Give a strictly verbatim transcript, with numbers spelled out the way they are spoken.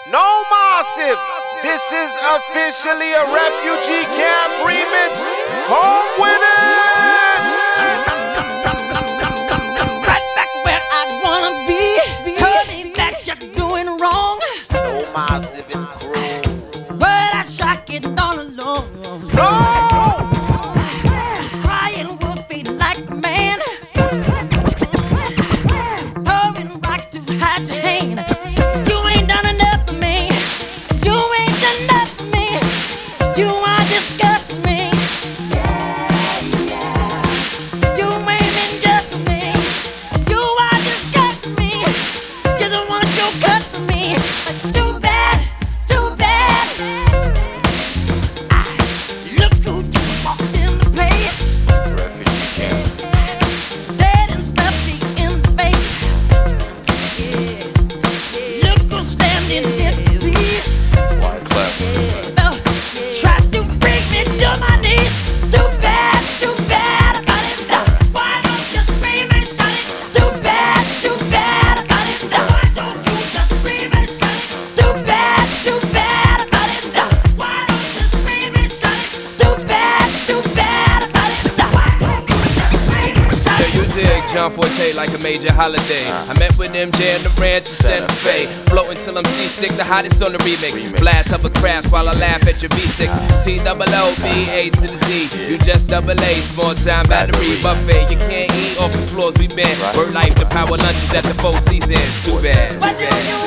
No massive. This is officially a refugee camp remix. Come with it. Right back where I wanna be. Turning back, you're doing wrong. No massive in crew. But I shock it all alone. No. Crying will feel like a man. Throwing rock to hide your hand. You ain't done enough for me. You ain't done enough for me. You are disgusting me. You ain't been just for me. You are disgusting me. You don't want your cut for me. But too bad, too bad. I, look who just walked in the place. Refugee camp. Dead and stuffy in the face. Yeah. Look who's standing in the peace. Why clap? Oh, try to bring me to my knees. Too bad, too bad about it. Uh, Why don't you scream and shout it? Too bad, too bad about it. Uh, Why don't you just scream and shout it? Too bad, too bad about it. Uh, Why don't you scream and shout it? Too bad, too bad about it. Uh, Why don't you just scream and shout Yo, it? you dig John Forte like a major holiday. I met with M J in the ranch in Santa Fe. Floating till I'm seasick, the hottest on the remix. Blast of a craft while I laugh at your V six. T double O, B, A to the D. You just double A, small time battery buffet. You can't eat off the floors we been. Word life, the power lunches at the Four Seasons. Too bad. Why do you